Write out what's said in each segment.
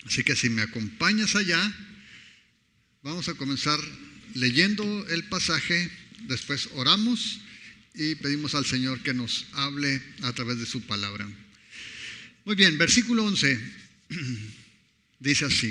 Así que si me acompañas allá, vamos a comenzar leyendo el pasaje, después oramos y pedimos al Señor que nos hable a través de su palabra. Muy bien, versículo 11 dice así: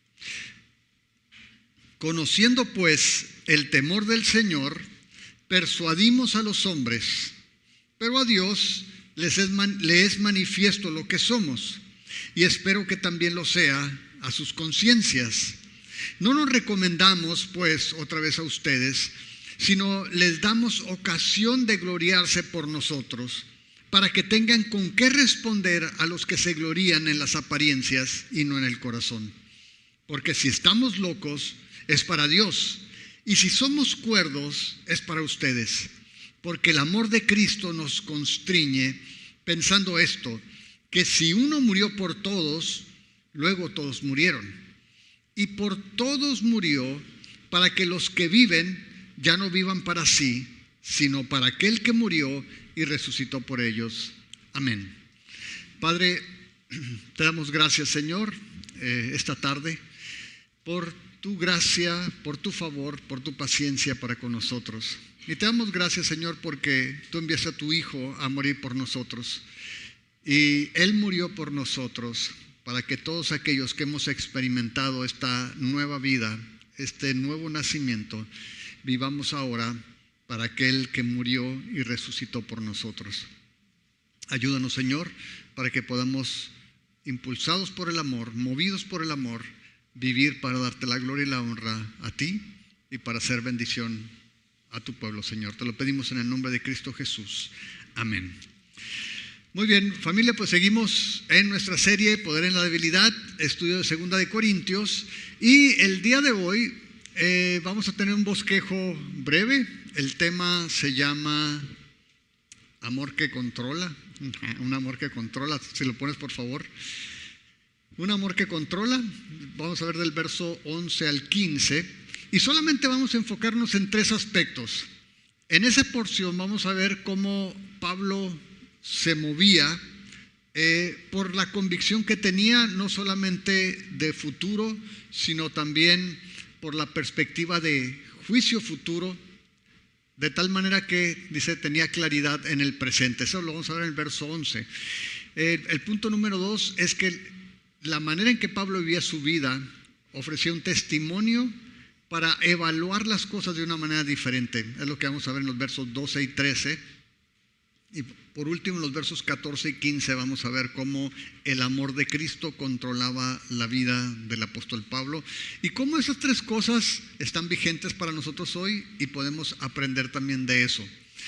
conociendo pues el temor del Señor, persuadimos a los hombres, pero a Dios le es manifiesto lo que somos, y espero que también lo sea a sus conciencias. No nos recomendamos, pues, otra vez a ustedes, sino les damos ocasión de gloriarse por nosotros, para que tengan con qué responder a los que se glorían en las apariencias y no en el corazón. Porque si estamos locos, es para Dios, y si somos cuerdos, es para ustedes. Porque el amor de Cristo nos constriñe, pensando esto, que si uno murió por todos, luego todos murieron. Y por todos murió, para que los que viven ya no vivan para sí, sino para aquel que murió y resucitó por ellos. Amén. Padre, te damos gracias, Señor, esta tarde, por tu gracia, por tu favor, por tu paciencia para con nosotros. Y te damos gracias, Señor, porque tú enviaste a tu Hijo a morir por nosotros. Y Él murió por nosotros para que todos aquellos que hemos experimentado esta nueva vida, este nuevo nacimiento, vivamos ahora para aquel que murió y resucitó por nosotros. Ayúdanos, Señor, para que podamos, impulsados por el amor, movidos por el amor, vivir para darte la gloria y la honra a ti y para hacer bendición a tu pueblo, Señor. Te lo pedimos en el nombre de Cristo Jesús. Amén. Muy bien, familia, pues seguimos en nuestra serie Poder en la Debilidad, estudio de 2 de Corintios, y el día de hoy vamos a tener un bosquejo breve. El tema se llama Amor que controla. Un amor que controla, si lo pones por favor. Un amor que controla. Vamos a ver del verso 11 al 15 y solamente vamos a enfocarnos en 3 aspectos. En esa porción vamos a ver cómo Pablo se movía por la convicción que tenía, no solamente de futuro, sino también por la perspectiva de juicio futuro, de tal manera que, dice, tenía claridad en el presente. Eso lo vamos a ver en el verso 11. El punto número 2 es que la manera en que Pablo vivía su vida ofrecía un testimonio para evaluar las cosas de una manera diferente. Es lo que vamos a ver en los versos 12 y 13. Y por último, en los versos 14 y 15 vamos a ver cómo el amor de Cristo controlaba la vida del apóstol Pablo y cómo esas 3 cosas están vigentes para nosotros hoy y podemos aprender también de eso.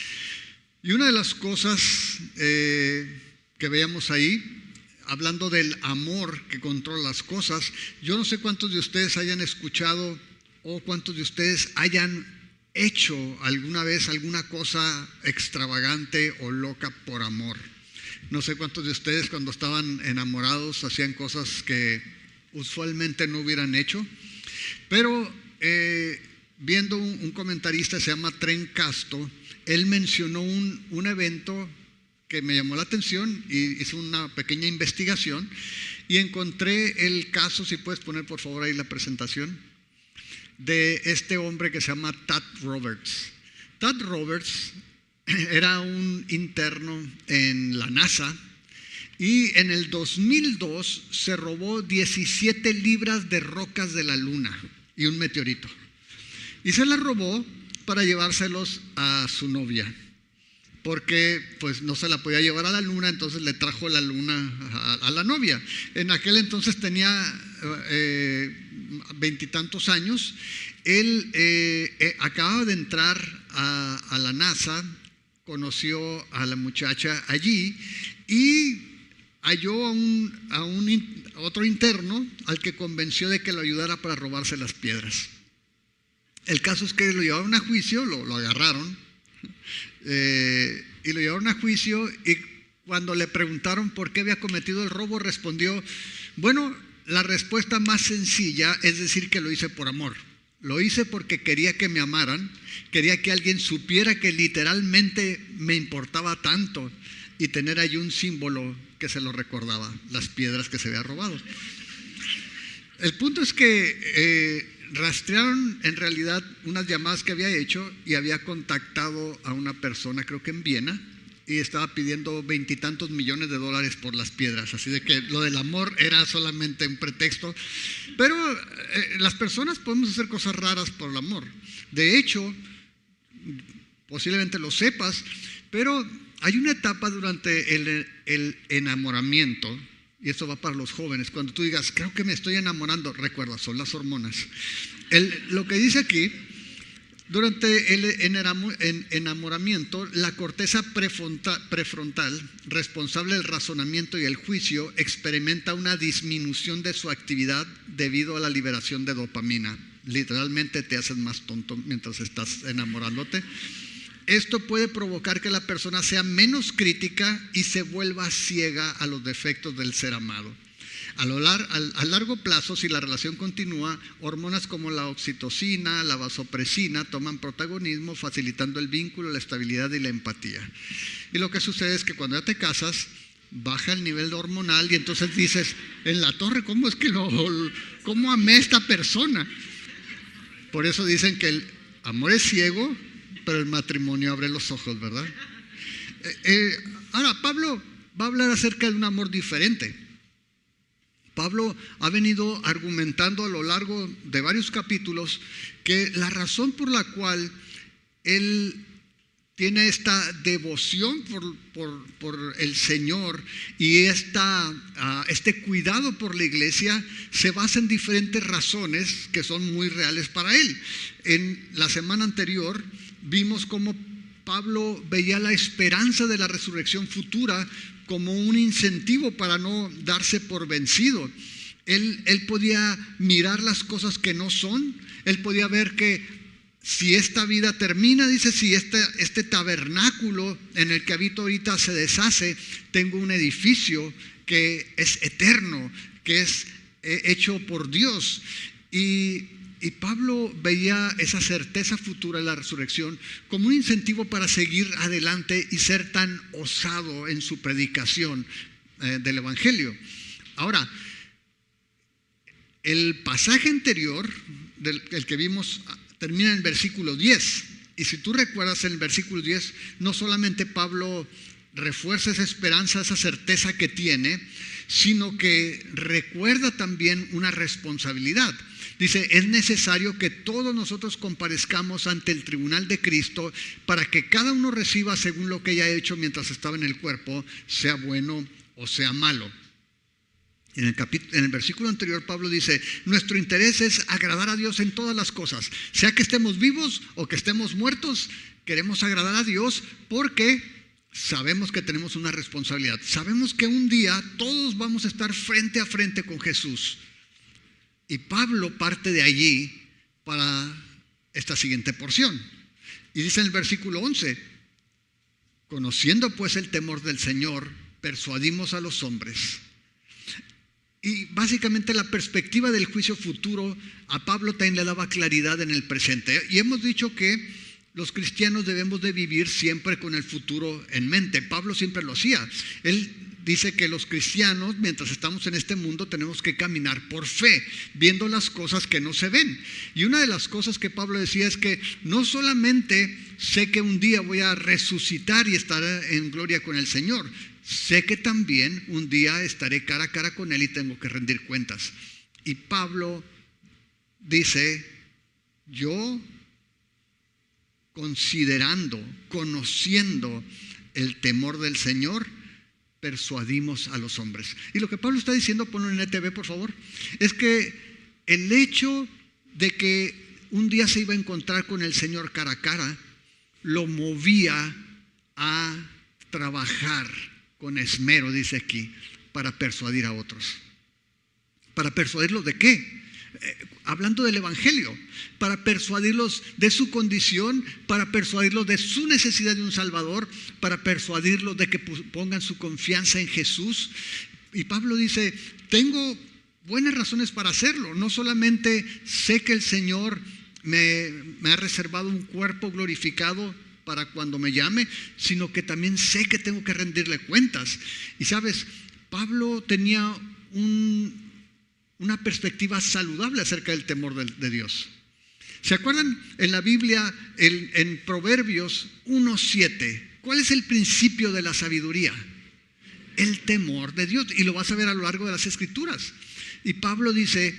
Y una de las cosas que veíamos ahí, hablando del amor que controla las cosas, yo no sé cuántos de ustedes hayan escuchado o cuántos de ustedes hayan hecho alguna vez alguna cosa extravagante o loca por amor. No sé cuántos de ustedes cuando estaban enamorados hacían cosas que usualmente no hubieran hecho, pero viendo un comentarista, se llama Tren Casto, él mencionó un evento que me llamó la atención y hice una pequeña investigación y encontré el caso, si puedes poner por favor ahí la presentación, de este hombre que se llama Tad Roberts. Tad Roberts era un interno en la NASA y en el 2002 se robó 17 libras de rocas de la luna y un meteorito. Y se las robó para llevárselos a su novia, porque pues no se la podía llevar a la luna, entonces le trajo la luna a la novia. En aquel entonces tenía 20 y tantos años. Él acababa de entrar a la NASA, conoció a la muchacha allí y halló a otro interno al que convenció de que lo ayudara para robarse las piedras. El caso es que lo llevaron a juicio, lo agarraron y lo llevaron a juicio, y cuando le preguntaron por qué había cometido el robo, respondió: bueno, la respuesta más sencilla es decir que lo hice por amor. Lo hice porque quería que me amaran, quería que alguien supiera que literalmente me importaba tanto y tener ahí un símbolo que se lo recordaba, las piedras que se había robado. El punto es que rastrearon en realidad unas llamadas que había hecho y había contactado a una persona, creo que en Viena, y estaba pidiendo $20 y tantos millones por las piedras. Así de que lo del amor era solamente un pretexto. Pero las personas podemos hacer cosas raras por el amor. De hecho, posiblemente lo sepas, pero hay una etapa durante el enamoramiento, y esto va para los jóvenes. Cuando tú digas, creo que me estoy enamorando, recuerda, son las hormonas. Lo que dice aquí, durante el enamoramiento, la corteza prefrontal, responsable del razonamiento y el juicio, experimenta una disminución de su actividad debido a la liberación de dopamina. Literalmente te haces más tonto mientras estás enamorándote. Esto puede provocar que la persona sea menos crítica y se vuelva ciega a los defectos del ser amado. A largo plazo, si la relación continúa, hormonas como la oxitocina, la vasopresina toman protagonismo, facilitando el vínculo, la estabilidad y la empatía. Y lo que sucede es que cuando ya te casas, baja el nivel hormonal y entonces dices, en la torre, ¿cómo amé a esta persona? Por eso dicen que el amor es ciego, pero el matrimonio abre los ojos, ¿verdad? Ahora, Pablo va a hablar acerca de un amor diferente. Pablo ha venido argumentando a lo largo de varios capítulos que la razón por la cual él tiene esta devoción por el Señor y este cuidado por la iglesia se basa en diferentes razones que son muy reales para él. En la semana anterior vimos cómo Pablo veía la esperanza de la resurrección futura como un incentivo para no darse por vencido. Él podía mirar las cosas que no son. Él podía ver que si esta vida termina, dice, si este tabernáculo en el que habito ahorita se deshace, tengo un edificio que es eterno, que es hecho por Dios. Y Pablo veía esa certeza futura de la resurrección como un incentivo para seguir adelante y ser tan osado en su predicación del Evangelio. Ahora, el pasaje anterior, el que vimos, termina en el versículo 10. Y si tú recuerdas, en el versículo 10, no solamente Pablo refuerza esa esperanza, esa certeza que tiene, sino que recuerda también una responsabilidad. Dice, es necesario que todos nosotros comparezcamos ante el tribunal de Cristo para que cada uno reciba según lo que haya hecho mientras estaba en el cuerpo, sea bueno o sea malo. En el versículo anterior Pablo dice, nuestro interés es agradar a Dios en todas las cosas, sea que estemos vivos o que estemos muertos, queremos agradar a Dios porque sabemos que tenemos una responsabilidad. Sabemos que un día todos vamos a estar frente a frente con Jesús. Y Pablo parte de allí para esta siguiente porción. Y dice en el versículo 11, conociendo pues el temor del Señor, persuadimos a los hombres. Y básicamente la perspectiva del juicio futuro a Pablo también le daba claridad en el presente. Y hemos dicho que los cristianos debemos de vivir siempre con el futuro en mente. Pablo siempre lo hacía. Él dice que los cristianos, mientras estamos en este mundo, tenemos que caminar por fe, viendo las cosas que no se ven. Y una de las cosas que Pablo decía es que no solamente sé que un día voy a resucitar y estar en gloria con el Señor, sé que también un día estaré cara a cara con Él y tengo que rendir cuentas. Y Pablo dice, yo conociendo el temor del Señor, persuadimos a los hombres. Y lo que Pablo está diciendo, ponlo en ETV por favor, es que el hecho de que un día se iba a encontrar con el Señor cara a cara, lo movía a trabajar con esmero, dice aquí, para persuadir a otros. ¿Para persuadirlos de qué? Hablando del Evangelio, para persuadirlos de su condición, para persuadirlos de su necesidad de un Salvador, para persuadirlos de que pongan su confianza en Jesús. Y Pablo dice, tengo buenas razones para hacerlo. No solamente sé que el Señor me ha reservado un cuerpo glorificado para cuando me llame, sino que también sé que tengo que rendirle cuentas. Y sabes, Pablo tenía un una perspectiva saludable acerca del temor de Dios. ¿Se acuerdan en la Biblia, en Proverbios 1:7? ¿Cuál es el principio de la sabiduría? El temor de Dios. Y lo vas a ver a lo largo de las Escrituras. Y Pablo dice,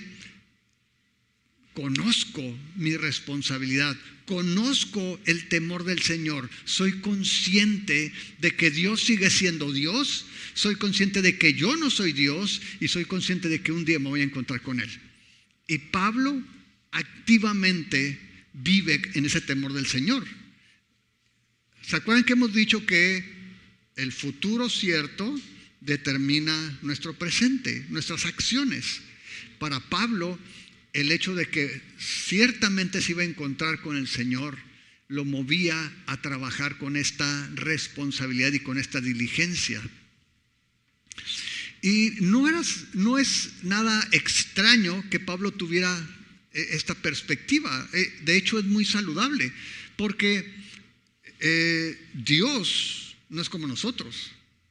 conozco mi responsabilidad, conozco el temor del Señor, soy consciente de que Dios sigue siendo Dios, soy consciente de que yo no soy Dios y soy consciente de que un día me voy a encontrar con Él. Y Pablo activamente vive en ese temor del Señor. ¿Se acuerdan que hemos dicho que el futuro cierto determina nuestro presente, nuestras acciones? Para Pablo, el hecho de que ciertamente se iba a encontrar con el Señor lo movía a trabajar con esta responsabilidad y con esta diligencia. Y no es nada extraño que Pablo tuviera esta perspectiva. De hecho, es muy saludable, porque Dios no es como nosotros.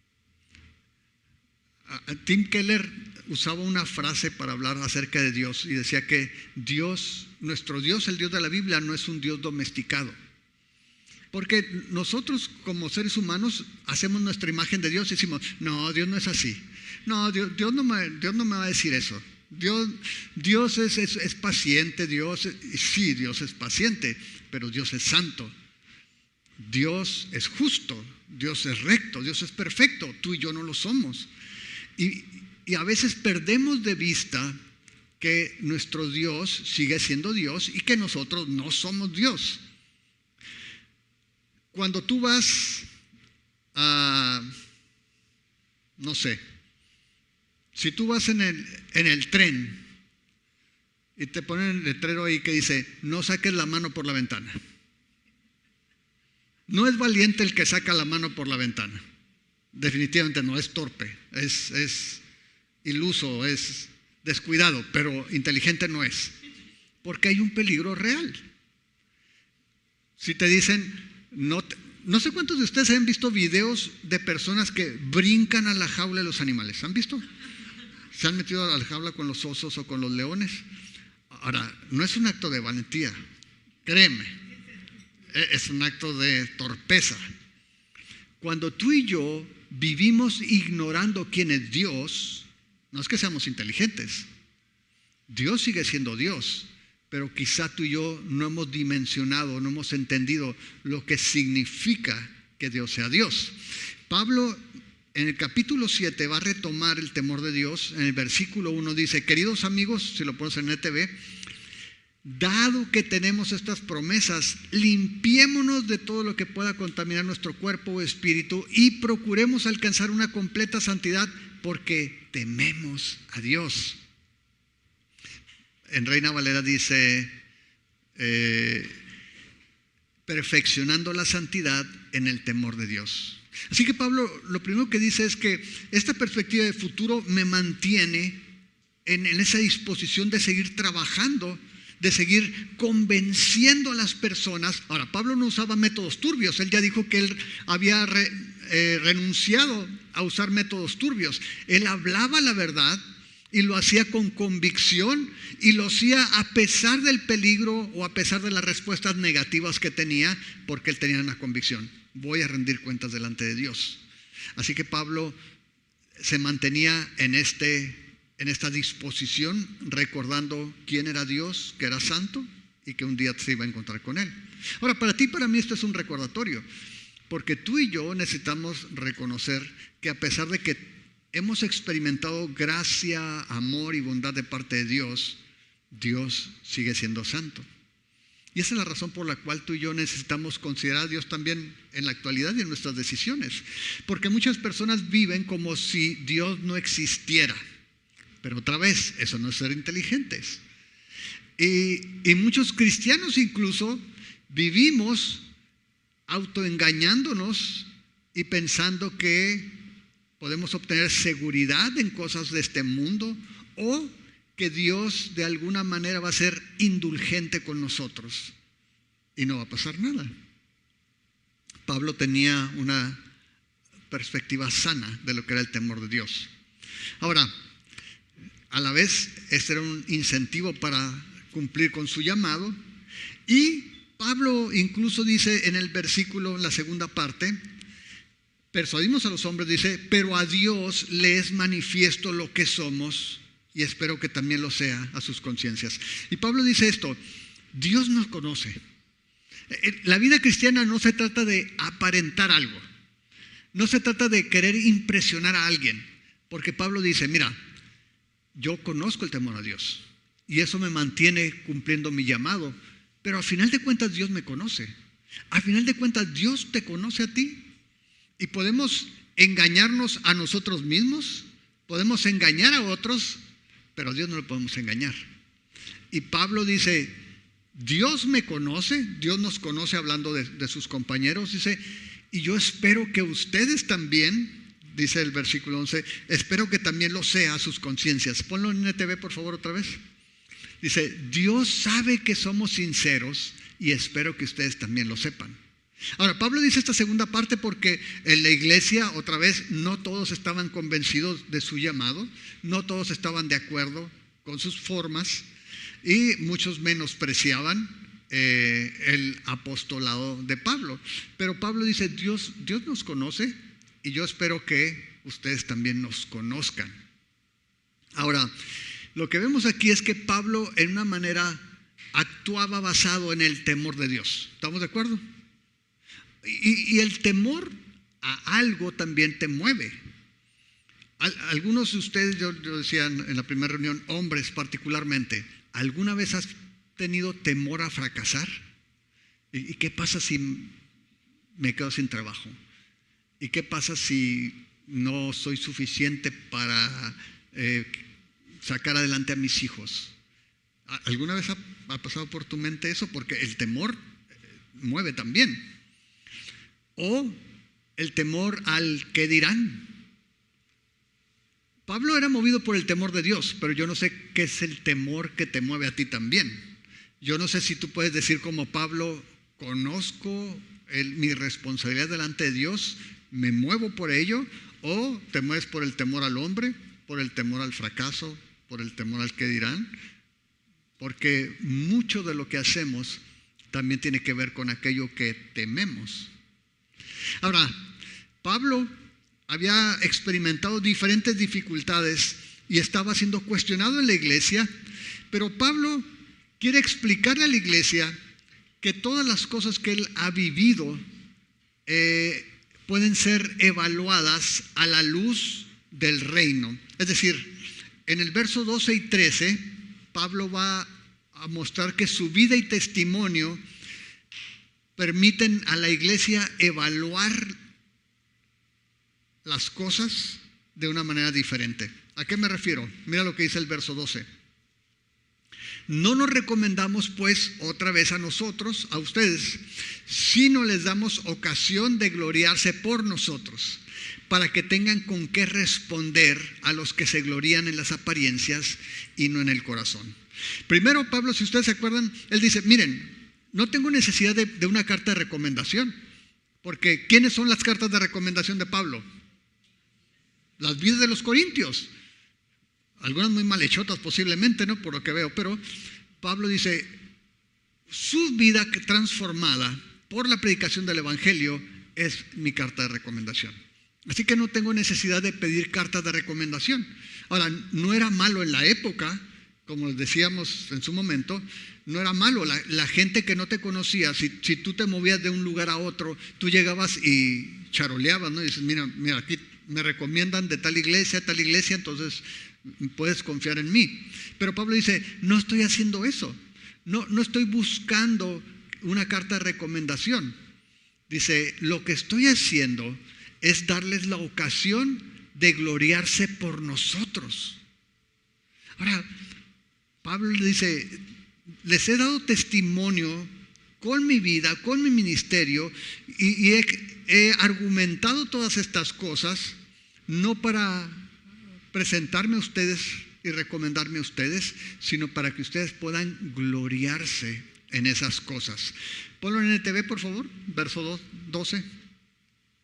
Tim Keller usaba una frase para hablar acerca de Dios y decía que Dios, nuestro Dios, el Dios de la Biblia, no es un Dios domesticado. Porque nosotros como seres humanos hacemos nuestra imagen de Dios y decimos, no, Dios no es así. No, Dios no me va a decir eso. Dios es paciente, sí, Dios es paciente, pero Dios es santo. Dios es justo, Dios es recto, Dios es perfecto. Tú y yo no lo somos. Y a veces perdemos de vista que nuestro Dios sigue siendo Dios y que nosotros no somos Dios. Cuando tú vas a, no sé, si tú vas en el tren y te ponen el letrero ahí que dice, no saques la mano por la ventana. No es valiente el que saca la mano por la ventana. Definitivamente no, es torpe, es iluso, es descuidado, pero inteligente no es. Porque hay un peligro real. Si te dicen, no sé cuántos de ustedes han visto videos de personas que brincan a la jaula de los animales. ¿Han visto? ¿Se han metido a la jaula con los osos o con los leones? Ahora, no es un acto de valentía, créeme, es un acto de torpeza. Cuando tú y yo vivimos ignorando quién es Dios, no es que seamos inteligentes. Dios sigue siendo Dios, pero quizá tú y yo no hemos dimensionado, no hemos entendido lo que significa que Dios sea Dios. Pablo en el capítulo 7 va a retomar el temor de Dios. En el versículo 1 dice, queridos amigos, si lo pones en ETV, dado que tenemos estas promesas, limpiémonos de todo lo que pueda contaminar nuestro cuerpo o espíritu y procuremos alcanzar una completa santidad porque tememos a Dios. En Reina Valera dice, perfeccionando la santidad en el temor de Dios. Así que Pablo lo primero que dice es que esta perspectiva de futuro me mantiene en esa disposición de seguir trabajando, de seguir convenciendo a las personas. Ahora, Pablo no usaba métodos turbios. Él ya dijo que él había renunciado a usar métodos turbios. Él hablaba la verdad y lo hacía con convicción y lo hacía a pesar del peligro o a pesar de las respuestas negativas que tenía, porque él tenía una convicción: voy a rendir cuentas delante de Dios. Así que Pablo se mantenía en esta disposición, recordando quién era Dios, que era santo y que un día se iba a encontrar con Él. Ahora, para ti y para mí esto es un recordatorio, porque tú y yo necesitamos reconocer que a pesar de que hemos experimentado gracia, amor y bondad de parte de Dios, Dios sigue siendo santo. Y esa es la razón por la cual tú y yo necesitamos considerar a Dios también en la actualidad y en nuestras decisiones. Porque muchas personas viven como si Dios no existiera. Pero otra vez, eso no es ser inteligentes. Y muchos cristianos incluso vivimos autoengañándonos y pensando que podemos obtener seguridad en cosas de este mundo, o que Dios de alguna manera va a ser indulgente con nosotros y no va a pasar nada. Pablo tenía una perspectiva sana de lo que era el temor de Dios. Ahora, a la vez este era un incentivo para cumplir con su llamado. Y Pablo incluso dice en el versículo, en la segunda parte, persuadimos a los hombres, dice, pero a Dios le es manifiesto lo que somos, y espero que también lo sea a sus conciencias. Y Pablo dice esto: Dios nos conoce. La vida cristiana no se trata de aparentar algo, no se trata de querer impresionar a alguien, porque Pablo dice, mira, yo conozco el temor a Dios y eso me mantiene cumpliendo mi llamado, pero al final de cuentas Dios me conoce. Al final de cuentas Dios te conoce a ti, y podemos engañarnos a nosotros mismos, podemos engañar a otros, pero a Dios no lo podemos engañar. Y Pablo dice, Dios me conoce, Dios nos conoce, hablando de sus compañeros, dice, y yo espero que ustedes también, dice el versículo 11, espero que también lo sea a sus conciencias. Ponlo en NTV por favor otra vez. Dice, Dios sabe que somos sinceros y espero que ustedes también lo sepan. Ahora, Pablo dice esta segunda parte porque en la iglesia, otra vez, no todos estaban convencidos de su llamado, no todos estaban de acuerdo con sus formas y muchos menospreciaban el apostolado de Pablo. Pero Pablo dice, Dios nos conoce y yo espero que ustedes también nos conozcan. Ahora, lo que vemos aquí es que Pablo en una manera actuaba basado en el temor de Dios. ¿Estamos de acuerdo? Y el temor a algo también te mueve. Algunos de ustedes, yo decía en la primera reunión, hombres particularmente, ¿alguna vez has tenido temor a fracasar? ¿Y qué pasa si me quedo sin trabajo? ¿Y qué pasa si no soy suficiente para sacar adelante a mis hijos? ¿Alguna vez ha pasado por tu mente eso? Porque el temor mueve también. O el temor al qué dirán. Pablo era movido por el temor de Dios, pero yo no sé qué es el temor que te mueve a ti también. Yo no sé si tú puedes decir como Pablo, conozco mi responsabilidad delante de Dios, me muevo por ello, o te mueves por el temor al hombre, por el temor al fracaso, por el temor al qué dirán, porque mucho de lo que hacemos también tiene que ver con aquello que tememos. Ahora, Pablo había experimentado diferentes dificultades y estaba siendo cuestionado en la iglesia, pero Pablo quiere explicarle a la iglesia que todas las cosas que él ha vivido pueden ser evaluadas a la luz del reino. Es decir, en el verso 12 y 13, Pablo va a mostrar que su vida y testimonio permiten a la iglesia evaluar las cosas de una manera diferente. ¿A qué me refiero? Mira lo que dice el verso 12. No nos recomendamos pues otra vez a nosotros, a ustedes, sino les damos ocasión de gloriarse por nosotros, para que tengan con qué responder a los que se glorían en las apariencias y no en el corazón. Primero, Pablo, si ustedes se acuerdan, él dice, miren, no tengo necesidad de una carta de recomendación, porque ¿quiénes son las cartas de recomendación de Pablo? Las vidas de los corintios, algunas muy malhechotas posiblemente, ¿no? Por lo que veo, pero Pablo dice, su vida transformada por la predicación del evangelio es mi carta de recomendación. Así que no tengo necesidad de pedir cartas de recomendación. Ahora, no era malo en la época, como les decíamos en su momento, no era malo. La gente que no te conocía, si tú te movías de un lugar a otro, tú llegabas y charoleabas, ¿no? Y dices, mira, aquí me recomiendan de tal iglesia, entonces puedes confiar en mí. Pero Pablo dice, no estoy haciendo eso. No estoy buscando una carta de recomendación. Dice, lo que estoy haciendo es darles la ocasión de gloriarse por nosotros. Ahora, Pablo le dice, les he dado testimonio con mi vida, con mi ministerio, y he argumentado todas estas cosas, no para presentarme a ustedes y recomendarme a ustedes, sino para que ustedes puedan gloriarse en esas cosas. Ponlo en NTV, por favor, verso 12.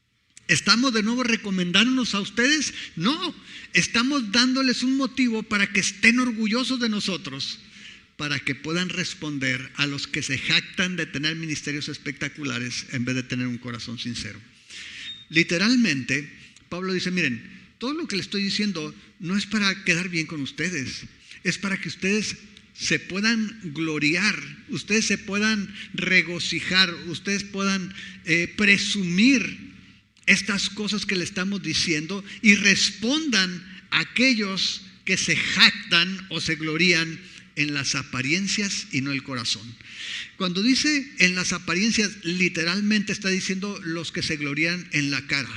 ¿Estamos de nuevo recomendándonos a ustedes? No, estamos dándoles un motivo para que estén orgullosos de nosotros, para que puedan responder a los que se jactan de tener ministerios espectaculares en vez de tener un corazón sincero. Literalmente, Pablo dice, miren, todo lo que les estoy diciendo no es para quedar bien con ustedes, es para que ustedes se puedan gloriar, ustedes se puedan regocijar, ustedes puedan presumir estas cosas que le estamos diciendo y respondan a aquellos que se jactan o se glorían en las apariencias y no el corazón. Cuando dice en las apariencias, literalmente está diciendo los que se glorían en la cara.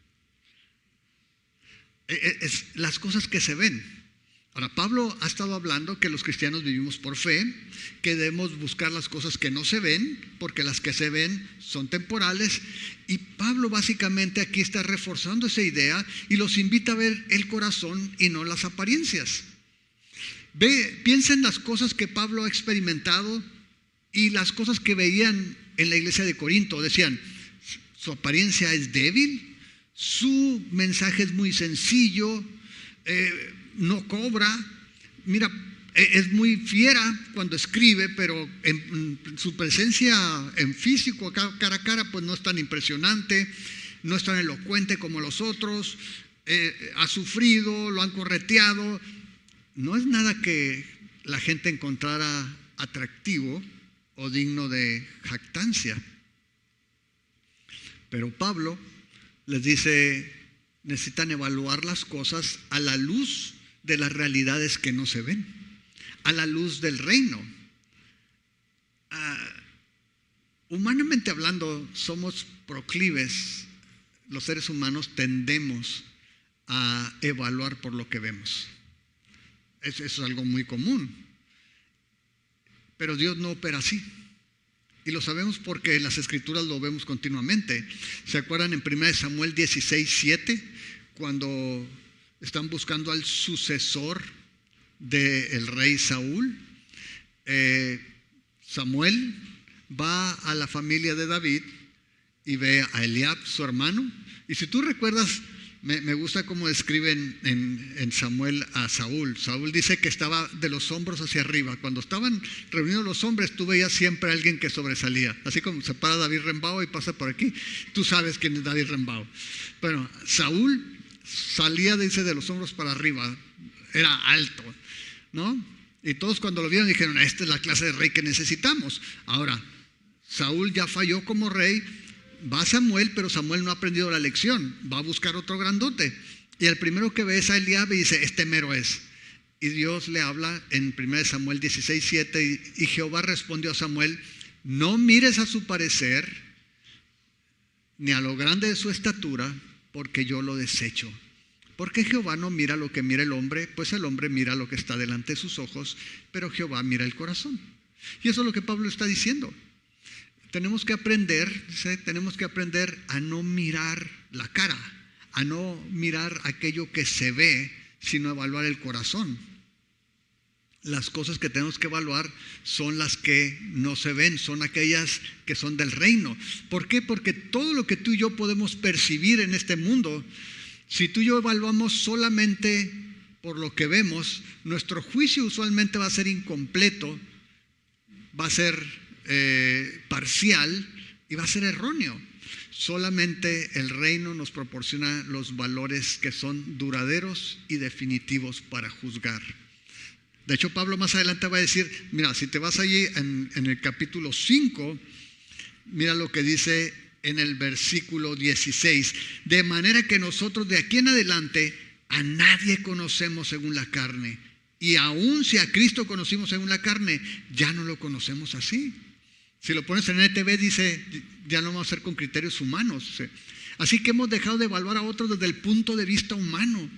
Es las cosas que se ven. Ahora, Pablo ha estado hablando que los cristianos vivimos por fe, que debemos buscar las cosas que no se ven, porque las que se ven son temporales. Y Pablo básicamente aquí está reforzando esa idea y los invita a ver el corazón y no las apariencias. Piensa en las cosas que Pablo ha experimentado y las cosas que veían en la iglesia de Corinto. Decían, su apariencia es débil, su mensaje es muy sencillo, no cobra, mira, es muy fiera cuando escribe, pero en su presencia en físico, cara a cara, pues no es tan impresionante, no es tan elocuente como los otros, ha sufrido, lo han correteado. No es nada que la gente encontrara atractivo o digno de jactancia. Pero Pablo les dice, necesitan evaluar las cosas a la luz de las realidades que no se ven, a la luz del reino. Humanamente hablando, somos proclives, los seres humanos tendemos a evaluar por lo que vemos. Eso es algo muy común. Pero Dios no opera así. Y lo sabemos porque en las Escrituras lo vemos continuamente. ¿Se acuerdan en 1 Samuel 16:7? Cuando están buscando al sucesor del rey Saúl. Samuel va a la familia de David y ve a Eliab, su hermano. Y si tú recuerdas, me gusta cómo describen en Samuel a Saúl. Saúl dice que estaba de los hombros hacia arriba. Cuando estaban reunidos los hombres, tú veías siempre a alguien que sobresalía. Así como se para David Rembao y pasa por aquí, tú sabes quién es David Rembao. Bueno, Saúl salía, dice, de los hombros para arriba. Era alto, ¿no? Y todos cuando lo vieron dijeron, esta es la clase de rey que necesitamos. Ahora, Saúl ya falló como rey. Va Samuel, pero Samuel no ha aprendido la lección. Va a buscar otro grandote. Y el primero que ve es a Eliab y dice, este mero es. Y Dios le habla en 1 Samuel 16:7 y Jehová respondió a Samuel, no mires a su parecer, ni a lo grande de su estatura, porque yo lo desecho. Porque Jehová no mira lo que mira el hombre, pues el hombre mira lo que está delante de sus ojos, pero Jehová mira el corazón. Y eso es lo que Pablo está diciendo. Tenemos que aprender a no mirar la cara, a no mirar aquello que se ve, sino evaluar el corazón. Las cosas que tenemos que evaluar son las que no se ven, son aquellas que son del reino. ¿Por qué? Porque todo lo que tú y yo podemos percibir en este mundo, si tú y yo evaluamos solamente por lo que vemos, nuestro juicio usualmente va a ser incompleto, va a ser parcial y va a ser erróneo. Solamente el reino nos proporciona los valores que son duraderos y definitivos para juzgar. De hecho, Pablo más adelante va a decir, mira, si te vas allí en el capítulo 5, mira lo que dice en el versículo 16, de manera que nosotros de aquí en adelante a nadie conocemos según la carne, y aun si a Cristo conocimos según la carne, ya no lo conocemos así. Si lo pones en NTV dice, ya no vamos a ser con criterios humanos. Así que hemos dejado de evaluar a otros desde el punto de vista humano.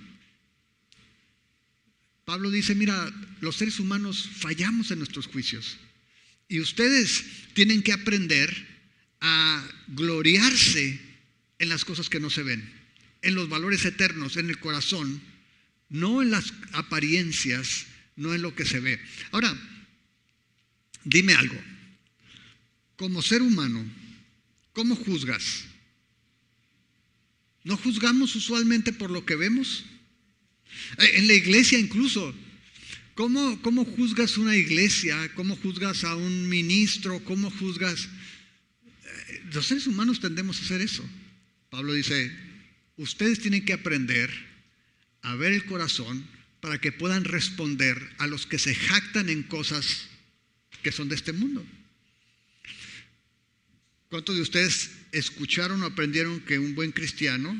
Pablo dice, mira, los seres humanos fallamos en nuestros juicios. Y ustedes tienen que aprender a gloriarse en las cosas que no se ven, en los valores eternos, en el corazón, no en las apariencias, no en lo que se ve. Ahora, dime algo. Como ser humano, ¿cómo juzgas? ¿No juzgamos usualmente por lo que vemos? En la iglesia incluso. ¿Cómo juzgas una iglesia? ¿Cómo juzgas a un ministro? ¿Cómo juzgas? Los seres humanos tendemos a hacer eso. Pablo dice, ustedes tienen que aprender a ver el corazón para que puedan responder a los que se jactan en cosas que son de este mundo. ¿Cuántos de ustedes escucharon o aprendieron que un buen cristiano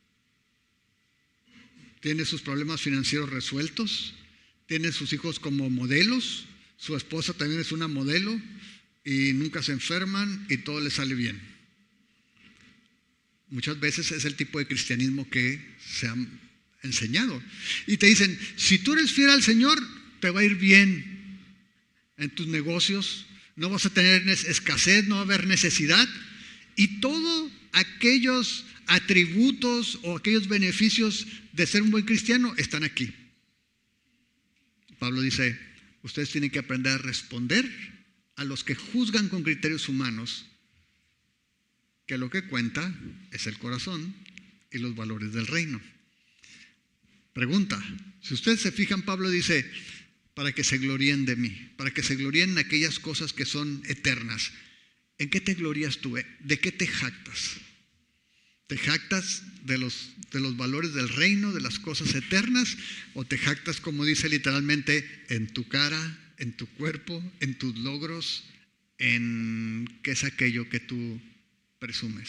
tiene sus problemas financieros resueltos, tiene sus hijos como modelos, su esposa también es una modelo y nunca se enferman y todo les sale bien? Muchas veces es el tipo de cristianismo que se ha enseñado. Y te dicen, si tú eres fiel al Señor, te va a ir bien en tus negocios, no vas a tener escasez, no va a haber necesidad. Y todos aquellos atributos o aquellos beneficios de ser un buen cristiano están aquí. Pablo dice, ustedes tienen que aprender a responder a los que juzgan con criterios humanos, que lo que cuenta es el corazón y los valores del reino. Pregunta, si ustedes se fijan, Pablo dice, para que se gloríen de mí, para que se gloríen en aquellas cosas que son eternas. ¿En qué te glorías tú? ¿De qué te jactas? ¿Te jactas de los valores del reino, de las cosas eternas? ¿O te jactas, como dice literalmente, en tu cara, en tu cuerpo, en tus logros, en qué es aquello que tú presumes?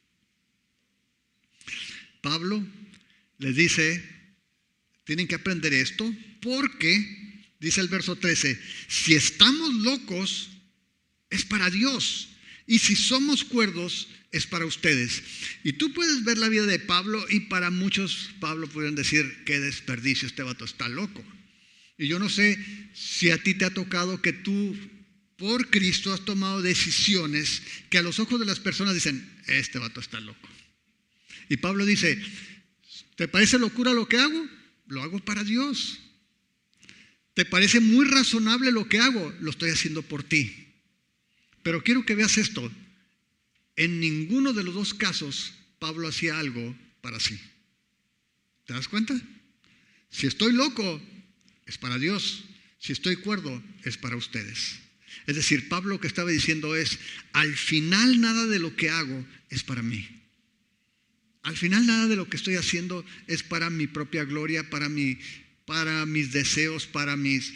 Pablo les dice, tienen que aprender esto porque, dice el verso 13, si estamos locos es para Dios y si somos cuerdos es para ustedes. Y tú puedes ver la vida de Pablo y para muchos Pablo pudieran decir, qué desperdicio, este vato está loco. Y yo no sé si a ti te ha tocado que tú por Cristo has tomado decisiones que a los ojos de las personas dicen, este vato está loco. Y Pablo dice, ¿te parece locura lo que hago? Lo hago para Dios. ¿Te parece muy razonable lo que hago? Lo estoy haciendo por ti. Pero quiero que veas esto. En ninguno de los dos casos Pablo hacía algo para sí. ¿Te das cuenta? Si estoy loco, es para Dios. Si estoy cuerdo, es para ustedes. Es decir, Pablo lo que estaba diciendo es, al final nada de lo que hago es para mí. Al final nada de lo que estoy haciendo es para mi propia gloria, para mis deseos, para mis...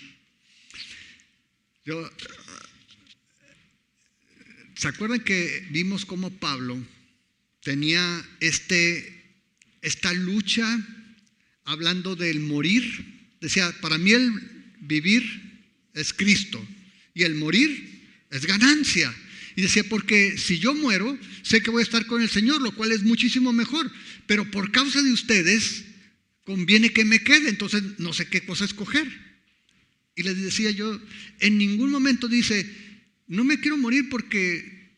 ¿Se acuerdan que vimos cómo Pablo tenía esta lucha hablando del morir? Decía, para mí el vivir es Cristo y el morir es ganancia. Y decía, porque si yo muero, sé que voy a estar con el Señor, lo cual es muchísimo mejor. Pero por causa de ustedes, conviene que me quede, entonces no sé qué cosa escoger. Y les decía yo, en ningún momento dice, no me quiero morir porque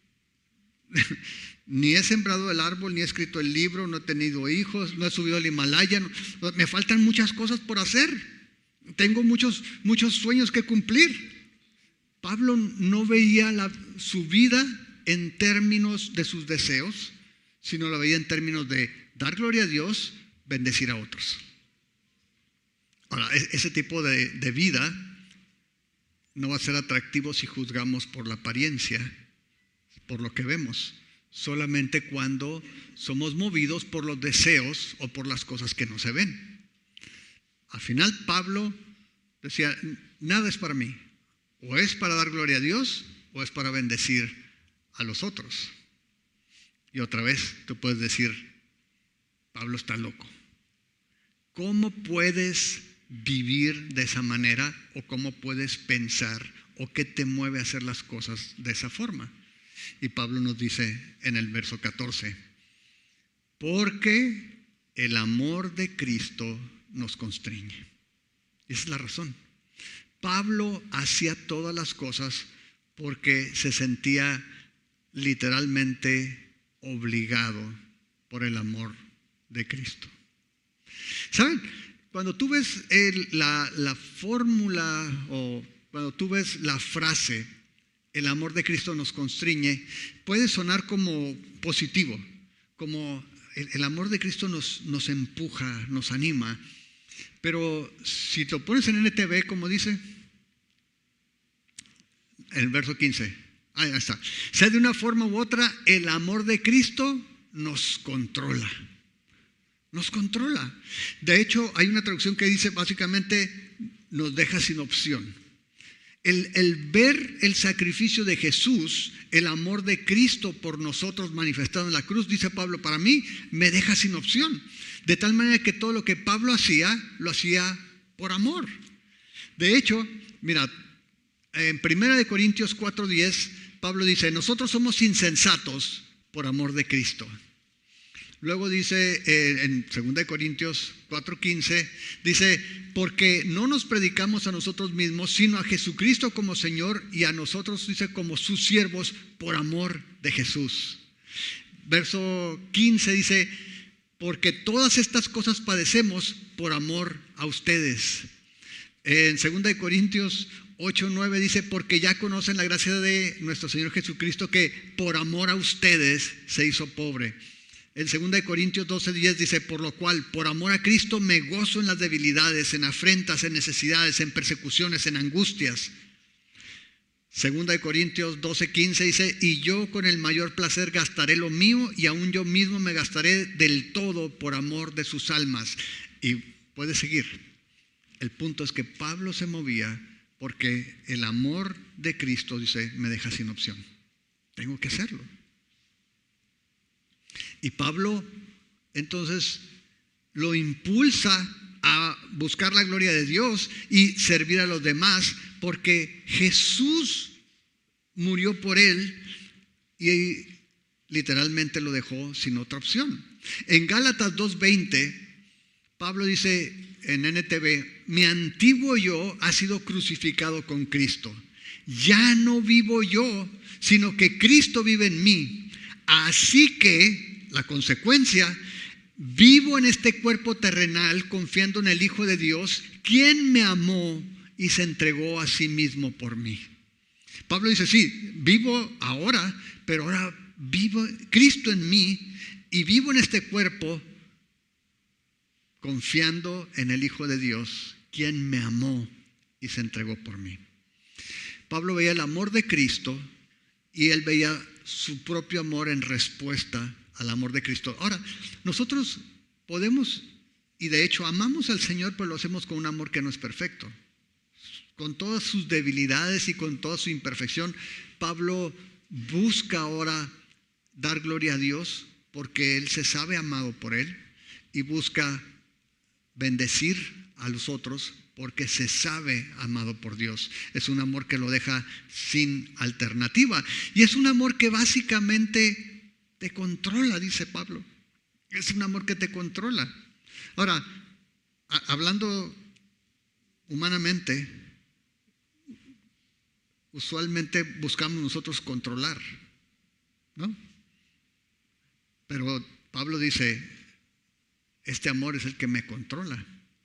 ni he sembrado el árbol, ni he escrito el libro, no he tenido hijos, no he subido al Himalaya, me faltan muchas cosas por hacer. Tengo muchos sueños que cumplir. Pablo no veía su vida en términos de sus deseos, sino la veía en términos de dar gloria a Dios, bendecir a otros. Ahora, ese tipo de vida no va a ser atractivo si juzgamos por la apariencia, por lo que vemos, solamente cuando somos movidos por los deseos o por las cosas que no se ven. Al final Pablo decía, nada es para mí, o es para dar gloria a Dios o es para bendecir a los otros. Y otra vez tú puedes decir, Pablo está loco. ¿Cómo puedes vivir de esa manera o cómo puedes pensar o qué te mueve a hacer las cosas de esa forma? Y Pablo nos dice en el verso 14, porque el amor de Cristo nos constriñe. Esa es la razón. Pablo hacía todas las cosas porque se sentía literalmente obligado por el amor de Cristo. ¿Saben? Cuando tú ves la fórmula o cuando tú ves la frase, el amor de Cristo nos constriñe, puede sonar como positivo, como el amor de Cristo nos empuja, nos anima. Pero si te lo pones en NTV, ¿cómo dice? El verso 15. Ahí está. Sea de una forma u otra, el amor de Cristo nos controla. Nos controla. De hecho, hay una traducción que dice básicamente, nos deja sin opción. El ver el sacrificio de Jesús, el amor de Cristo por nosotros manifestado en la cruz, dice Pablo, para mí me deja sin opción. De tal manera que todo lo que Pablo hacía, lo hacía por amor. De hecho, mira, en 1 Corintios 4:10, Pablo dice, nosotros somos insensatos por amor de Cristo. Luego dice en 2 Corintios 4:15, dice, porque no nos predicamos a nosotros mismos, sino a Jesucristo como Señor y a nosotros, dice, como sus siervos por amor de Jesús. Verso 15 dice, porque todas estas cosas padecemos por amor a ustedes. En 2 Corintios 8:9 dice, porque ya conocen la gracia de nuestro Señor Jesucristo, que por amor a ustedes se hizo pobre. En 2 Corintios 12:10 dice, por lo cual, por amor a Cristo me gozo en las debilidades, en afrentas, en necesidades, en persecuciones, en angustias. 2 Corintios 12:15 dice, y yo con el mayor placer gastaré lo mío, y aún yo mismo me gastaré del todo por amor de sus almas. Y puede seguir. El punto es que Pablo se movía porque el amor de Cristo, dice, me deja sin opción. Tengo que hacerlo. Y Pablo entonces lo impulsa a buscar la gloria de Dios y servir a los demás, porque Jesús murió por él y literalmente lo dejó sin otra opción. En Gálatas 2:20, Pablo dice en NTV, mi antiguo yo ha sido crucificado con Cristo. Ya no vivo yo, sino que Cristo vive en mí. Así que, la consecuencia, vivo en este cuerpo terrenal confiando en el Hijo de Dios, quien me amó y se entregó a sí mismo por mí. Pablo dice, sí, vivo ahora, pero ahora vivo Cristo en mí y vivo en este cuerpo confiando en el Hijo de Dios, quien me amó y se entregó por mí. Pablo veía el amor de Cristo y él veía su propio amor en respuesta al amor de Cristo. Ahora, nosotros podemos, y de hecho amamos al Señor, pero lo hacemos con un amor que no es perfecto. Con todas sus debilidades y con toda su imperfección, Pablo busca ahora dar gloria a Dios porque él se sabe amado por él y busca bendecir a los otros porque se sabe amado por Dios. Es un amor que lo deja sin alternativa. Y es un amor que básicamente te controla, dice Pablo. Es un amor que te controla. Ahora, hablando humanamente, usualmente buscamos nosotros controlar, ¿no? Pero Pablo dice, este amor es el que me controla.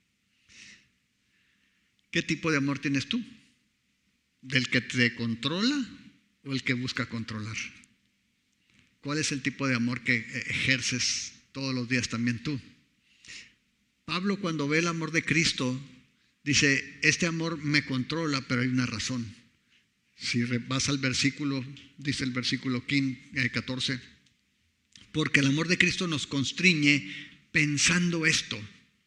¿Qué tipo de amor tienes tú? ¿Del que te controla o el que busca controlar? ¿Cuál es el tipo de amor que ejerces todos los días también tú? Pablo, cuando ve el amor de Cristo, dice, este amor me controla, pero hay una razón. Si vas al versículo, dice el versículo 14, porque el amor de Cristo nos constriñe pensando esto,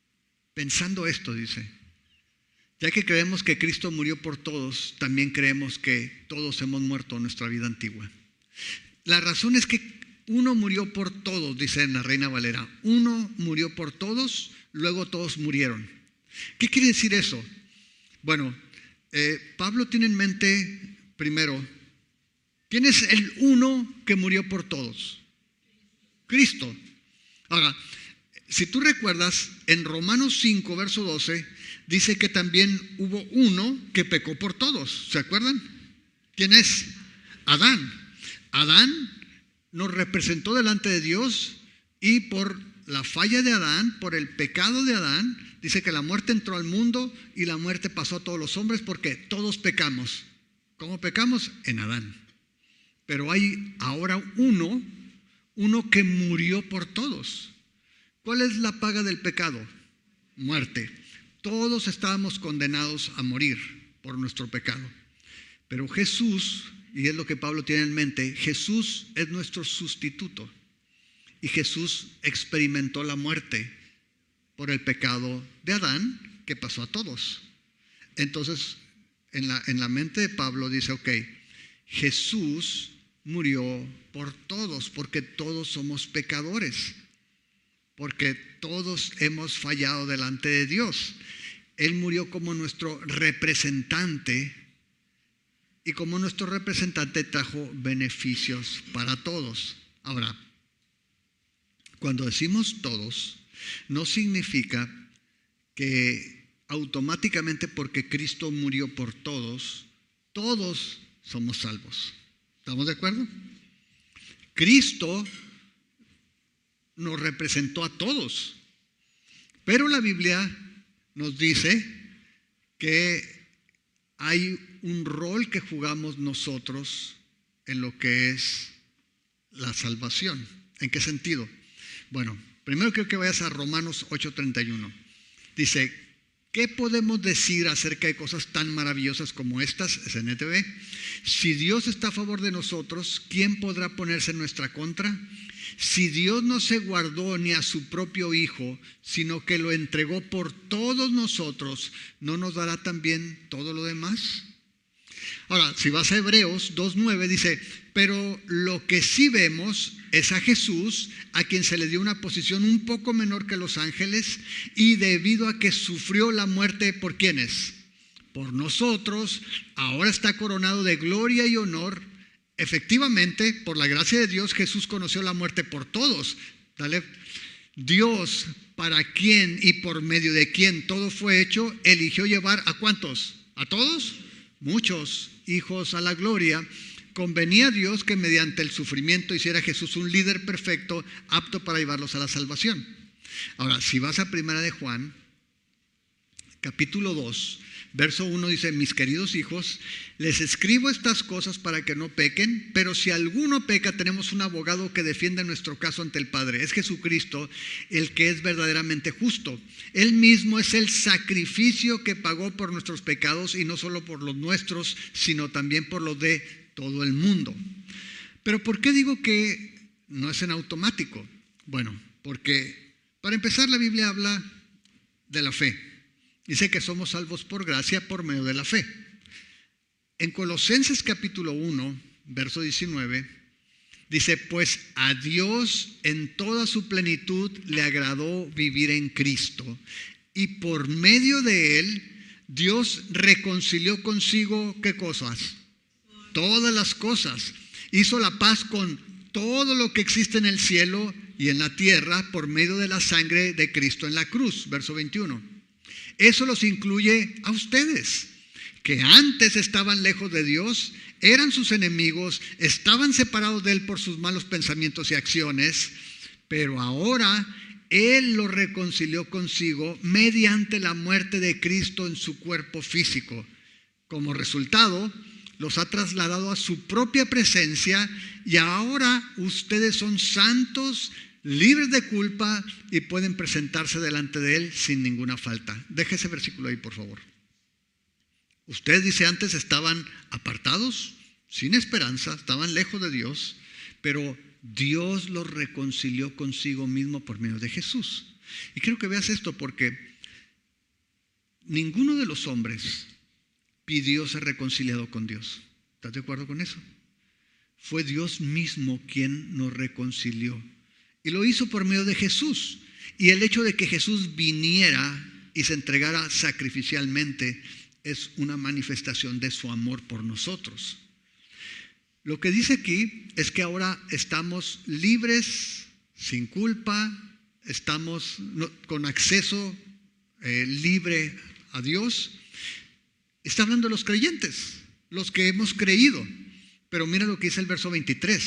dice. Ya que creemos que Cristo murió por todos, también creemos que todos hemos muerto en nuestra vida antigua. La razón es que uno murió por todos, dice en la Reina Valera. Uno murió por todos, luego todos murieron. ¿Qué quiere decir eso? Bueno, Pablo tiene en mente, primero, ¿quién es el uno que murió por todos? Cristo. Ahora, si tú recuerdas, en Romanos 5, verso 12, dice que también hubo uno que pecó por todos. ¿Se acuerdan? ¿Quién es? Adán. Adán nos representó delante de Dios y por la falla de Adán, por el pecado de Adán, dice que la muerte entró al mundo y la muerte pasó a todos los hombres porque todos pecamos. ¿Cómo pecamos? En Adán. Pero hay ahora uno que murió por todos. ¿Cuál es la paga del pecado? Muerte. Todos estábamos condenados a morir por nuestro pecado. Pero Jesús, y es lo que Pablo tiene en mente, Jesús es nuestro sustituto. Y Jesús experimentó la muerte por el pecado de Adán, que pasó a todos. Entonces, en la mente de Pablo dice, ok, Jesús murió por todos, porque todos somos pecadores, porque todos hemos fallado delante de Dios. Él murió como nuestro representante, y como nuestro representante trajo beneficios para todos. Ahora, cuando decimos todos, no significa que automáticamente porque Cristo murió por todos, todos somos salvos. ¿Estamos de acuerdo? Cristo nos representó a todos, pero la Biblia nos dice que hay un rol que jugamos nosotros en lo que es la salvación. ¿En qué sentido? Bueno, primero quiero que vayas a Romanos 8:31. Dice, ¿qué podemos decir acerca de cosas tan maravillosas como estas? Es NTV. Si Dios está a favor de nosotros, ¿quién podrá ponerse en nuestra contra? Si Dios no se guardó ni a su propio Hijo, sino que lo entregó por todos nosotros, ¿no nos dará también todo lo demás? Ahora, si vas a Hebreos 2:9, dice, pero lo que sí vemos es a Jesús, a quien se le dio una posición un poco menor que los ángeles, y debido a que sufrió la muerte, ¿por quiénes? Por nosotros, ahora está coronado de gloria y honor. Efectivamente, por la gracia de Dios, Jesús conoció la muerte por todos. Dios, para quien y por medio de quien todo fue hecho, eligió llevar ¿a cuántos? ¿A todos? Muchos hijos a la gloria. Convenía a Dios que mediante el sufrimiento hiciera a Jesús un líder perfecto, apto para llevarlos a la salvación. Ahora, si vas a Primera de Juan, capítulo 2, verso 1 dice, mis queridos hijos, les escribo estas cosas para que no pequen, pero si alguno peca, tenemos un abogado que defiende nuestro caso ante el Padre. Es Jesucristo, el que es verdaderamente justo. Él mismo es el sacrificio que pagó por nuestros pecados, y no solo por los nuestros, sino también por los de todo el mundo. Pero ¿por qué digo que no es en automático? Bueno, porque para empezar la Biblia habla de la fe. Dice que somos salvos por gracia por medio de la fe. En Colosenses capítulo 1, verso 19, dice, pues a Dios en toda su plenitud le agradó vivir en Cristo, y por medio de Él Dios reconcilió consigo, ¿qué cosas? Todas las cosas. Hizo la paz con todo lo que existe en el cielo y en la tierra por medio de la sangre de Cristo en la cruz. Verso 21. Eso los incluye a ustedes, que antes estaban lejos de Dios, eran sus enemigos, estaban separados de Él por sus malos pensamientos y acciones, pero ahora Él los reconcilió consigo mediante la muerte de Cristo en su cuerpo físico. Como resultado, los ha trasladado a su propia presencia, y ahora ustedes son santos, libres de culpa, y pueden presentarse delante de Él sin ninguna falta. Deje ese versículo ahí, por favor. Ustedes, dice, antes estaban apartados, sin esperanza, estaban lejos de Dios, pero Dios los reconcilió consigo mismo por medio de Jesús. Y quiero que veas esto, porque ninguno de los hombres pidió ser reconciliado con Dios. ¿Estás de acuerdo con eso? Fue Dios mismo quien nos reconcilió. Y lo hizo por medio de Jesús. Y el hecho de que Jesús viniera y se entregara sacrificialmente es una manifestación de su amor por nosotros. Lo que dice aquí es que ahora estamos libres, sin culpa, estamos con acceso libre a Dios. Está hablando de los creyentes, los que hemos creído. Pero mira lo que dice el verso 23.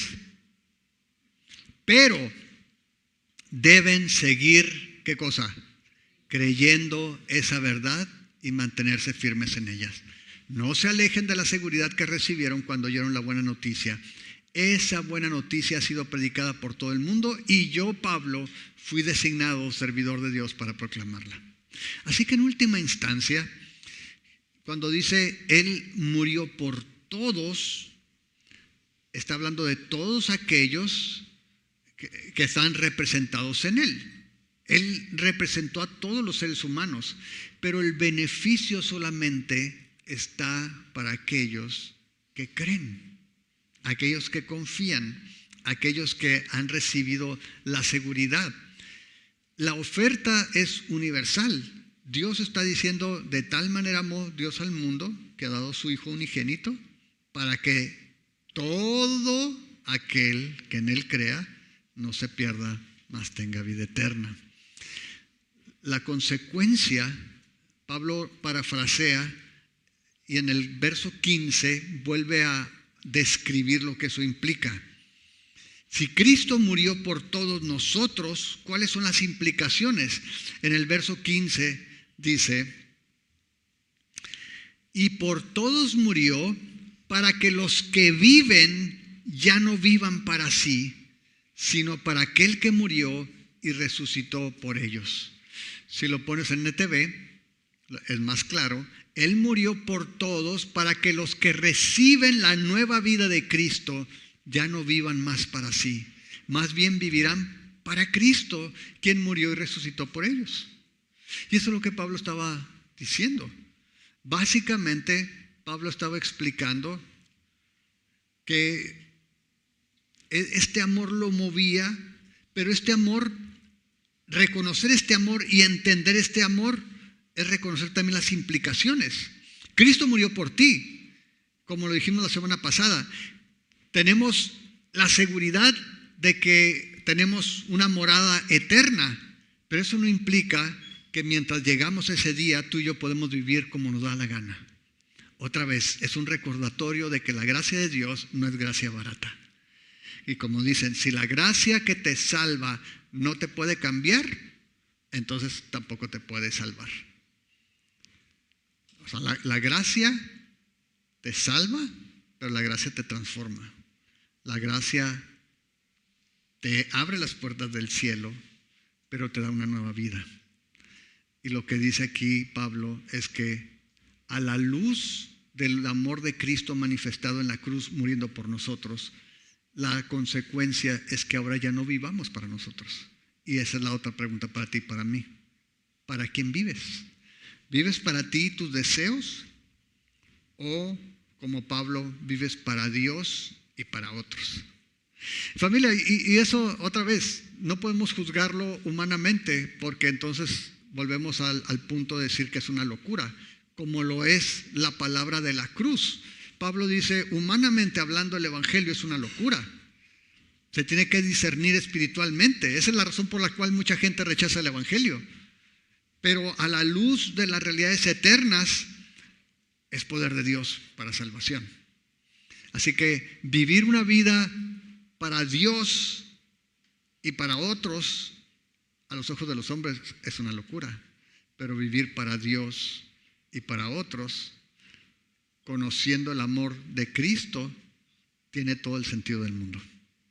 Pero deben seguir, ¿qué cosa? Creyendo esa verdad y mantenerse firmes en ellas. No se alejen de la seguridad que recibieron cuando oyeron la buena noticia. Esa buena noticia ha sido predicada por todo el mundo y yo, Pablo, fui designado servidor de Dios para proclamarla. Así que en última instancia, cuando dice Él murió por todos, está hablando de todos aquellos que están representados en Él. Él representó a todos los seres humanos, pero el beneficio solamente está para aquellos que creen, aquellos que confían, aquellos que han recibido la seguridad. La oferta es universal. Dios está diciendo, de tal manera amó Dios al mundo que ha dado a su Hijo unigénito para que todo aquel que en Él crea no se pierda, mas tenga vida eterna. La consecuencia, Pablo parafrasea y en el verso 15 vuelve a describir lo que eso implica. Si Cristo murió por todos nosotros, ¿cuáles son las implicaciones? En el verso 15 dice, y por todos murió para que los que viven ya no vivan para sí, sino para aquel que murió y resucitó por ellos. Si lo pones en NTV, es más claro. Él murió por todos para que los que reciben la nueva vida de Cristo ya no vivan más para sí. Más bien vivirán para Cristo, quien murió y resucitó por ellos. Y eso es lo que Pablo estaba diciendo. Básicamente, Pablo estaba explicando que este amor lo movía, pero este amor, reconocer este amor y entender este amor es reconocer también las implicaciones. Cristo murió por ti, como lo dijimos la semana pasada. Tenemos la seguridad de que tenemos una morada eterna, pero eso no implica que mientras llegamos a ese día, tú y yo podemos vivir como nos da la gana. Otra vez, es un recordatorio de que la gracia de Dios no es gracia barata. Y como dicen, si la gracia que te salva no te puede cambiar, entonces tampoco te puede salvar. O sea, la gracia te salva, pero la gracia te transforma. La gracia te abre las puertas del cielo, pero te da una nueva vida. Y lo que dice aquí Pablo es que a la luz del amor de Cristo manifestado en la cruz, muriendo por nosotros, la consecuencia es que ahora ya no vivamos para nosotros. Y esa es la otra pregunta para ti y para mí. ¿Para quién vives? ¿Vives para ti y tus deseos? ¿O, como Pablo, vives para Dios y para otros? Familia, y eso otra vez, no podemos juzgarlo humanamente, porque entonces volvemos al punto de decir que es una locura, como lo es la palabra de la cruz. Pablo dice, humanamente hablando, el evangelio es una locura. Se tiene que discernir espiritualmente. Esa es la razón por la cual mucha gente rechaza el evangelio. Pero a la luz de las realidades eternas, es poder de Dios para salvación. Así que vivir una vida para Dios y para otros, a los ojos de los hombres, es una locura. Pero vivir para Dios y para otros, conociendo el amor de Cristo, tiene todo el sentido del mundo.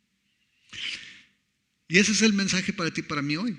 Y ese es el mensaje para ti y para mí hoy.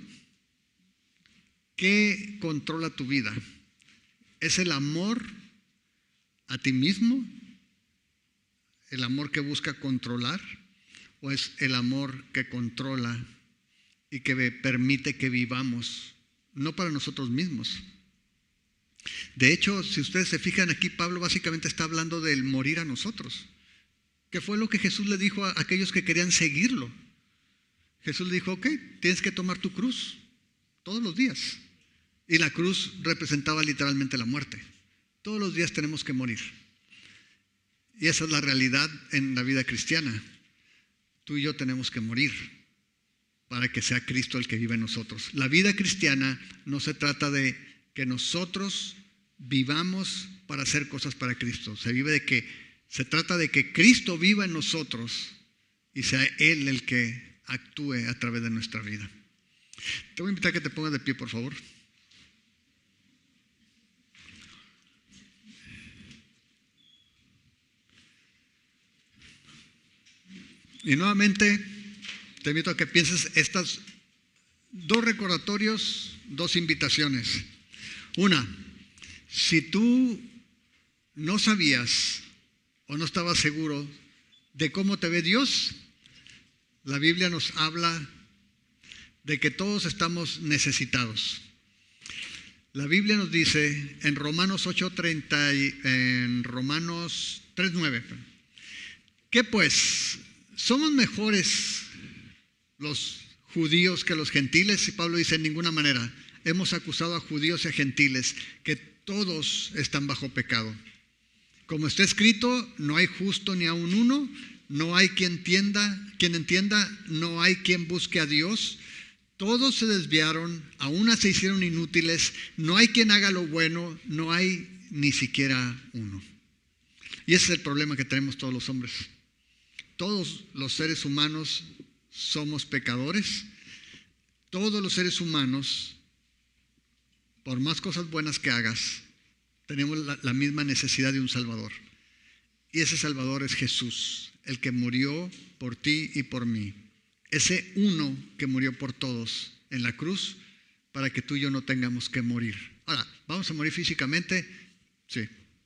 ¿Qué controla tu vida? ¿Es el amor a ti mismo? ¿El amor que busca controlar? ¿O es el amor que controla y que permite que vivamos, no para nosotros mismos? De hecho, si ustedes se fijan aquí, Pablo básicamente está hablando del morir a nosotros, que fue lo que Jesús le dijo a aquellos que querían seguirlo. Jesús le dijo, ok, tienes que tomar tu cruz todos los días. Y la cruz representaba literalmente la muerte. Todos los días tenemos que morir. Y esa es la realidad en la vida cristiana. Tú y yo tenemos que morir para que sea Cristo el que vive en nosotros. La vida cristiana no se trata de que nosotros vivamos para hacer cosas para Cristo. Se trata de que Cristo viva en nosotros y sea Él el que actúe a través de nuestra vida. Te voy a invitar a que te pongas de pie, por favor. Y nuevamente te invito a que pienses estas dos recordatorios, dos invitaciones. Una, si tú no sabías o no estabas seguro de cómo te ve Dios, la Biblia nos habla de que todos estamos necesitados. La Biblia nos dice en Romanos 8:30 y en Romanos 3:9, que pues somos mejores los judíos que los gentiles, y Pablo dice en ninguna manera. Hemos acusado a judíos y a gentiles que todos están bajo pecado. Como está escrito, no hay justo ni aun uno, no hay quien entienda, no hay quien busque a Dios. Todos se desviaron, a una se hicieron inútiles, no hay quien haga lo bueno, no hay ni siquiera uno. Y ese es el problema que tenemos todos los hombres. Todos los seres humanos somos pecadores. Todos los seres humanos, por más cosas buenas que hagas, tenemos la misma necesidad de un Salvador. Y ese Salvador es Jesús, el que murió por ti y por mí. Ese uno que murió por todos en la cruz para que tú y yo no tengamos que morir. Ahora, ¿vamos a morir físicamente? Sí.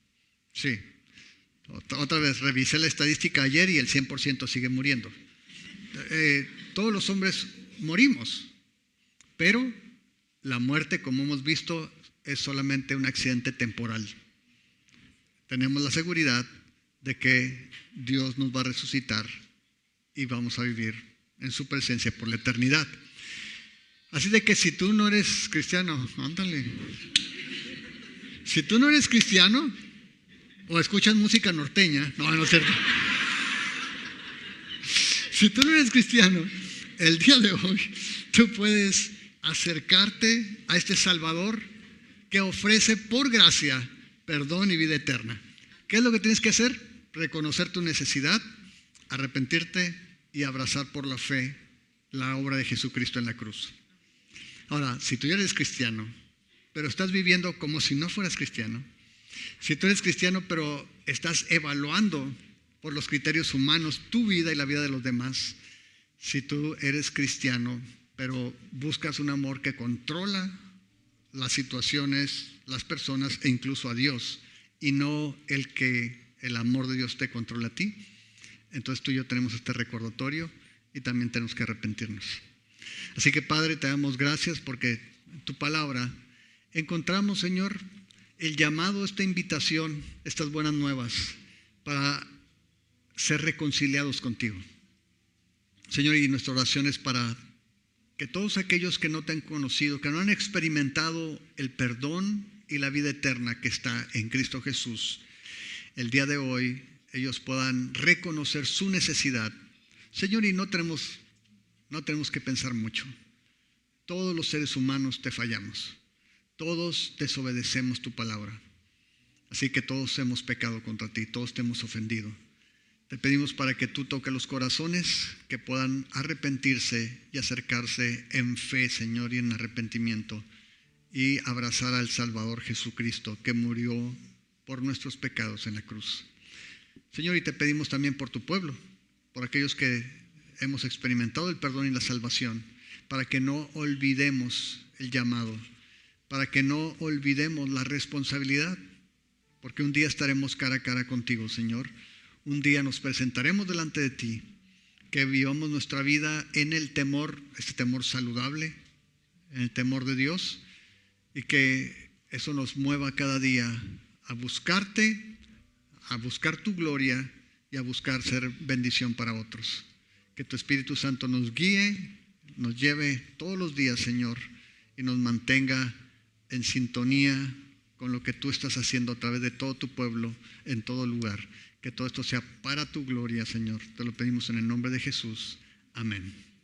Otra vez, revisé la estadística ayer y el 100% sigue muriendo. Todos los hombres morimos, pero la muerte, como hemos visto, es solamente un accidente temporal. Tenemos la seguridad de que Dios nos va a resucitar y vamos a vivir en su presencia por la eternidad. Así de que si tú no eres cristiano, ándale. Si tú no eres cristiano o escuchas música norteña, no es cierto. Si tú no eres cristiano, el día de hoy tú puedes acercarte a este Salvador que ofrece por gracia perdón y vida eterna. ¿Qué es lo que tienes que hacer? Reconocer tu necesidad, arrepentirte y abrazar por la fe la obra de Jesucristo en la cruz. Ahora, si tú ya eres cristiano, pero estás viviendo como si no fueras cristiano, si tú eres cristiano pero estás evaluando por los criterios humanos tu vida y la vida de los demás, si tú eres cristiano pero buscas un amor que controla las situaciones, las personas e incluso a Dios, y no el amor de Dios te controla a ti, entonces tú y yo tenemos este recordatorio y también tenemos que arrepentirnos. Así que Padre, te damos gracias porque en tu palabra encontramos, Señor, el llamado, esta invitación, estas buenas nuevas para ser reconciliados contigo. Señor, y nuestra oración es para que todos aquellos que no te han conocido, que no han experimentado el perdón y la vida eterna que está en Cristo Jesús, el día de hoy ellos puedan reconocer su necesidad. Señor, y no tenemos que pensar mucho. Todos los seres humanos te fallamos. Todos desobedecemos tu palabra. Así que todos hemos pecado contra ti, todos te hemos ofendido. Te pedimos para que tú toques los corazones, que puedan arrepentirse y acercarse en fe, Señor, y en arrepentimiento, y abrazar al Salvador Jesucristo, que murió por nuestros pecados en la cruz. Señor, y te pedimos también por tu pueblo, por aquellos que hemos experimentado el perdón y la salvación, para que no olvidemos el llamado, para que no olvidemos la responsabilidad, porque un día estaremos cara a cara contigo, Señor. Un día nos presentaremos delante de ti, que vivamos nuestra vida en el temor, este temor saludable, en el temor de Dios, y que eso nos mueva cada día a buscarte, a buscar tu gloria y a buscar ser bendición para otros. Que tu Espíritu Santo nos guíe, nos lleve todos los días, Señor, y nos mantenga en sintonía con lo que tú estás haciendo a través de todo tu pueblo, en todo lugar. Que todo esto sea para tu gloria, Señor. Te lo pedimos en el nombre de Jesús. Amén.